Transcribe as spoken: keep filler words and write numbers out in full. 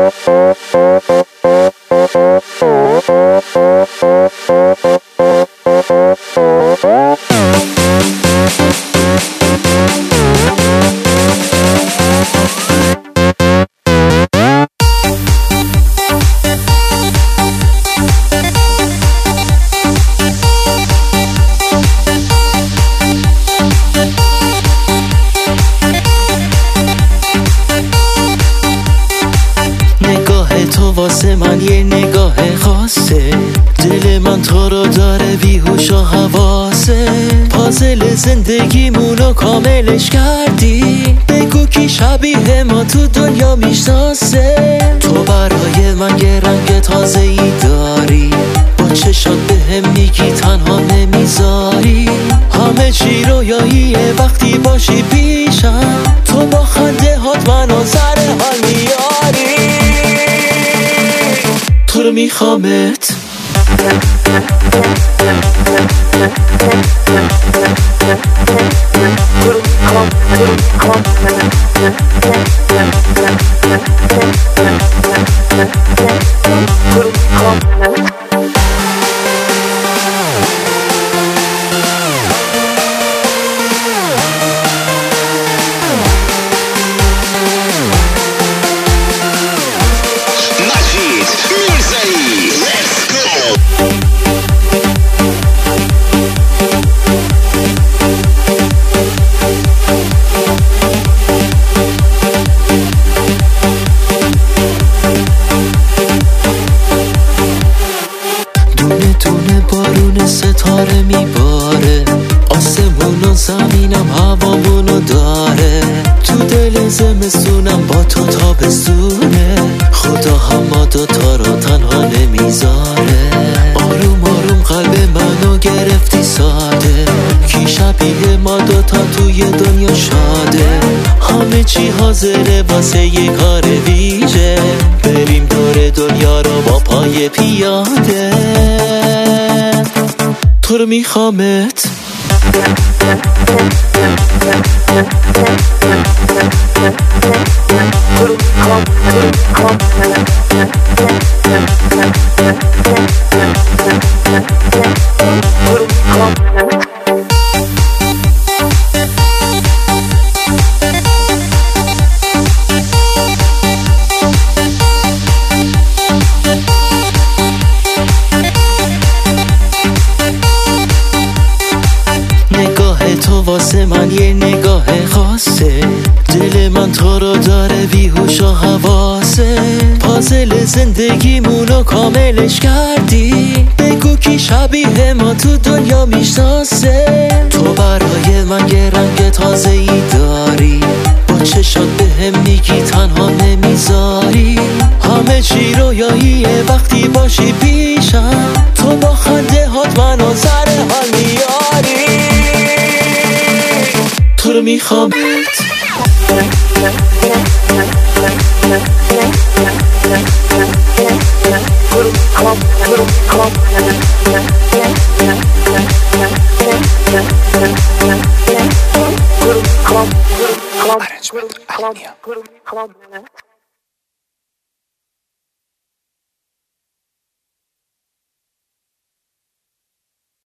تو واسه من یه نگاه خاصه، دل من تو رو داره بیهوش و حواسه. پازل زندگیمونو کاملش کردی، بگو کی شبیه ما تو دنیا میشناسه. تو برای من یه رنگ تازه ای داری، با چشات به هم میگی تنها نمیذاری. همه چی رویاییه وقتی باشی پیشم، تو با خنده هات منو سر حال میاری. تو رو میخوامت، بارون ستاره میباره، آسمون و زمینم هوامونو داره. تو دل زمستونم با تو تابستونه، خدا هم ما دوتا رو تنها نمیذاره. آروم آروم قلب منو گرفتی ساده، کی شبیه ما دوتا توی دنیا شاده. همه چی حاضره واسه یه کار ویژه، بریم دور دنیا رو با پای پیاده. تو رو میخوامت، تو واسه من یه نگاه خاصه، دل من تو رو داره بیهوش و حواسه. پازل زندگیمونو کاملش کردی، بگو کی شبیه ما تو دنیا میشناسه. تو برای من یه رنگ تازه ای داری، با چشات به هم میگی تنها نمیذاری. همه چی رویاییه وقتی باشی پیشم، تو با خنده هات منو سر حال میاری. تو رو میخوامت، Arrangement Alenia.